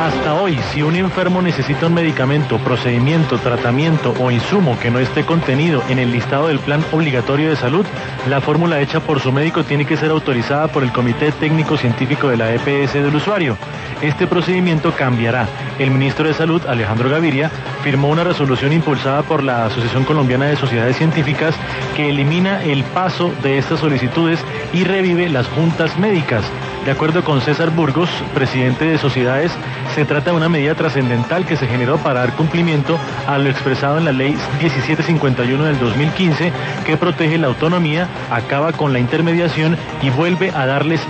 Hasta hoy, si un enfermo necesita un medicamento, procedimiento, tratamiento o insumo que no esté contenido en el listado del plan obligatorio de salud, la fórmula hecha por su médico tiene que ser autorizada por el Comité Técnico Científico de la EPS del usuario. Este procedimiento cambiará. El ministro de Salud, Alejandro Gaviria, firmó una resolución impulsada por la Asociación Colombiana de Sociedades Científicas que elimina el paso de estas solicitudes y revive las juntas médicas. De acuerdo con César Burgos, presidente de Sociedades, se trata de una medida trascendental que se generó para dar cumplimiento a lo expresado en la Ley 1751 del 2015, que protege la autonomía, acaba con la intermediación y vuelve a darles